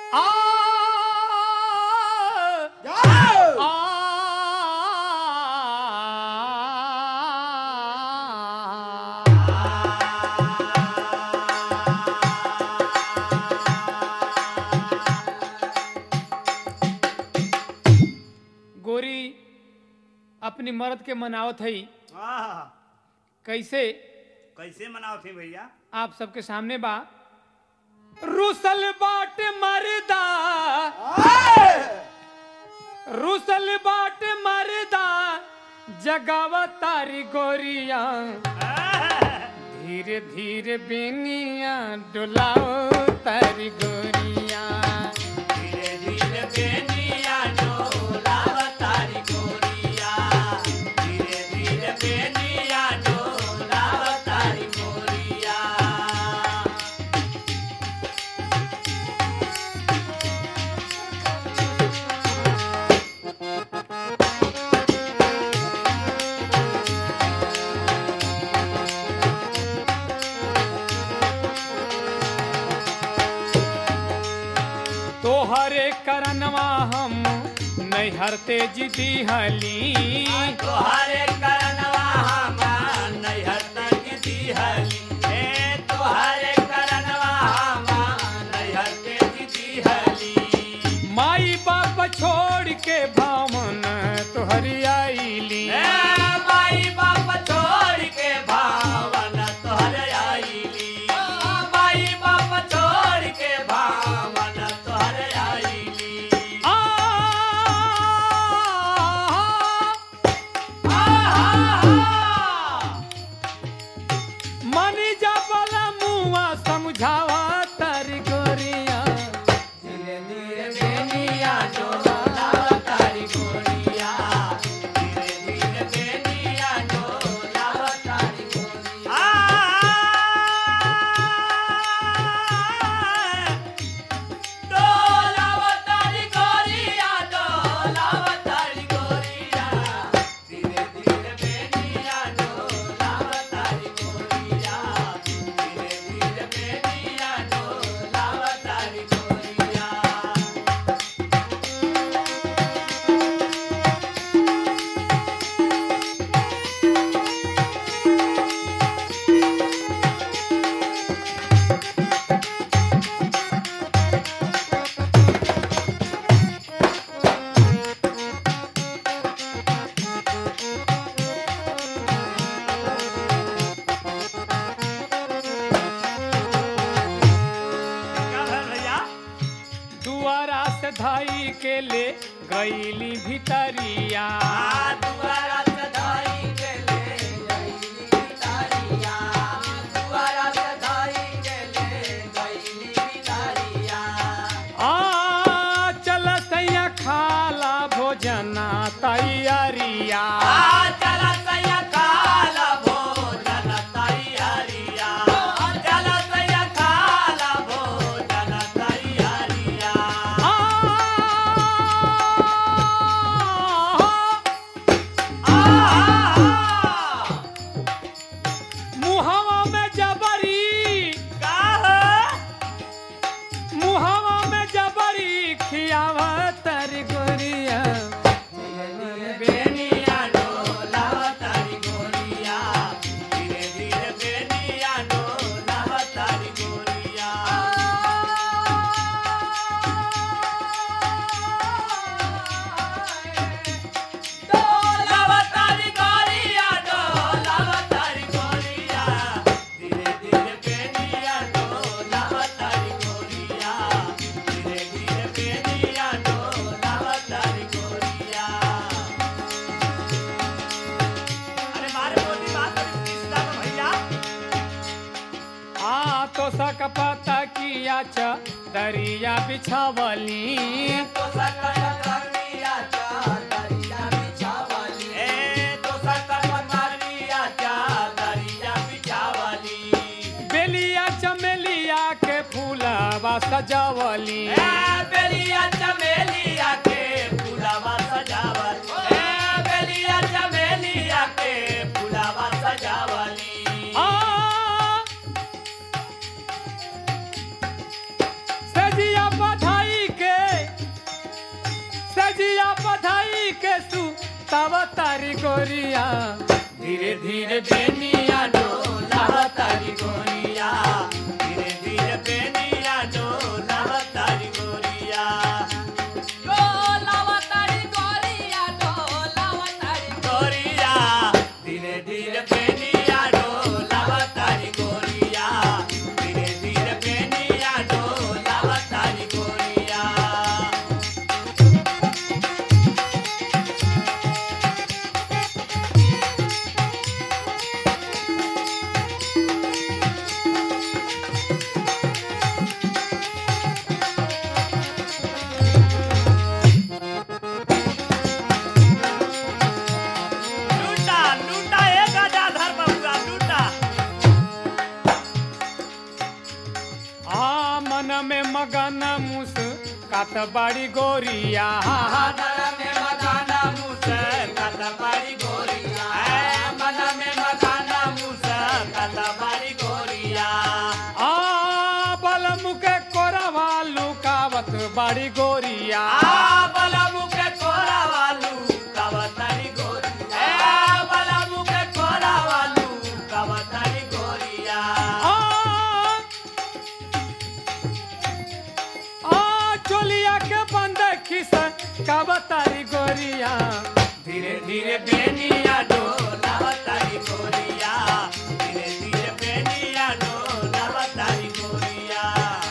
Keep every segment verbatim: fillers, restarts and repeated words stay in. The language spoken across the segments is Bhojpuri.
आ जाओ आ गोरी अपनी मर्द के मनावत है आहा, कैसे कैसे मनाओ थे भैया? आप सबके सामने बा रुसल बाट मरदा रुसल बाट मरदा जगावा तारी गोरिया धीरे धीरे बेनिया डुलाओ तारी गोरिया धीरे धीरे बेनिया डोलावा तारी गोरिया, धीरे धीरे बेनिया डोलावा तारी गोरिया। तोहरे करनवा हम नैहर तेज दिहली तोहरे करनवा हम नैहर तक दिहली, ए तोहरे करनवा हम नैहर तक दिहली। माई बाप छोड़ के भावन तोहरी आईली ए माई बाप छोड़ के भावन तोहरे आईली, माई बाप छोड़ के भावन तोहरे आईली। आ मनी जबल मुआ समझावा तारी गोरिया धीरे धीरे बेनिया डोलावा तारी गोरिया, धीरे धीरे बेनिया डोलावा तारी गोरिया। डोलावा तारी गोरिया, डोलावा तारी गोरिया, धीरे धीरे बेनिया डोलावा तारी गोरिया, धीरे धीरे बेनिया डोलावा तारी गोरिया। क्या है भैया? दुआरा से धाई के ले गईली भितरिया आ दुआरा सदाई के ले गईली भितारिया, दुआरा सदाई के ले गईली भितारिया। आ चल सैया खाला भोजना तैयारिया आ चला सैया खाला भोजन तैयारिया, चला सैया खाला भोजन तैयारिया। आ मुहवा में जबरी मुहवा में जबरी खियावा तारी गोरिया बेनिया डोलावा तारी गोरिया, धीरे धीरे बेनिया डोलावा तारी गोरिया। डोलावा तारी गोरिया, डोलावा तारी गोरिया, धीरे धीरे बेनिया डोलावा तारी गोरिया, धीरे धीरे बेनिया डोलावा तारी गोरिया। अरे मारे मोदी बात करी तीसरा तो भैया। आ तो सक पता किया च दरिया बिछावली तो सकल करिया चादरिया बिछावली, ए तो सकल करिया चादरिया बिछावली। बेलिया चमेलिया के फूलवा सजावली ए बेलिया चमेलिया के फूलवा सजावल, ए बेलिया चमेलिया के फूलवा सजावली। आ सजिया बधाई पाई के सु तब तारी गोरिया धीरे धीरे बेनिया डोलावा तारी गोरिया धीरे धीरे बेनिया डोलावा तारी गोरिया डोलावा तारी गोरिया डोलावा तारी गोरिया धीरे धीरे बेनिया डोलावा तारी गोरिया धीरे धीरे बेनिया डोलावा तारी गोरिया लूटा लूटा एक गजाधर बबुआ लूटा आ मन में मगन मुस कात बाड़ी गोरिया मन में मगाना मुसे कतबारी गोरिया मन में मगाना मुसे कतबारी गोरिया आ बलम के कोरवा लुकावत बाड़ी गोरिया आ बलमु के कोरा वालू कवतारी गोरिया ए बलमु के कोरा वालू कवतारी गोरिया आ आ चोलिया के बंद खिस कबतारी गोरिया धीरे धीरे बेनिया डोलावतारी गोरिया धीरे धीरे बेनिया डोलावतारी गोरिया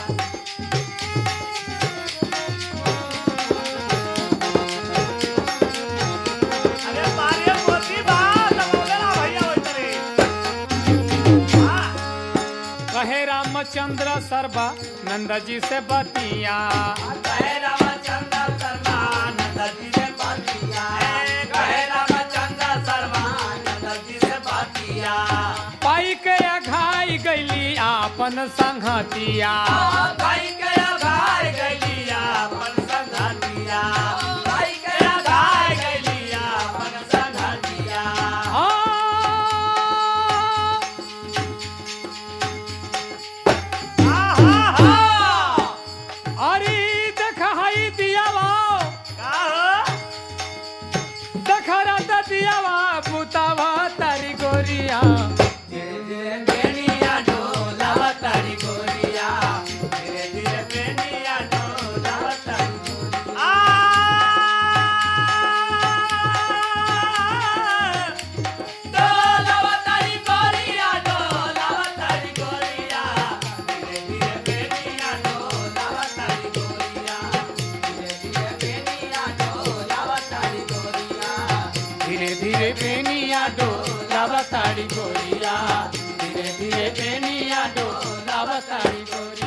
अरे मारिया मोती बा बोलेला भैया ओतरे हां कहे रामचंद्र सरबा नंद जी से बतिया कहे रामचंद्र शर्मा नंद जी से बातिया कहे रामचंद्र शर्मा नंद जी से बातिया पाई के घाई गईली आपन संगतिया भाई के गाय गलिया अपन संघातिया भाई के गाय गलिया अपन संघातिया आ आहा हा अरे देख हई दियावा का हो देखरा त दियावा पुतावा तारी गोरिया धीरे धीरे बेनिया डोलावतारी गोरिया धीरे धीरे बेनिया डोलावतारी गोरिया आ डोलावतारी गोरिया डोलावतारी गोरिया धीरे धीरे बेनिया डोलावतारी गोरिया धीरे धीरे बेनिया डोलावतारी गोरिया धीरे धीरे बेनिया डोलावा तारी गोरिया धीरे धीरे बेनिया डोलावा तारी गोरिया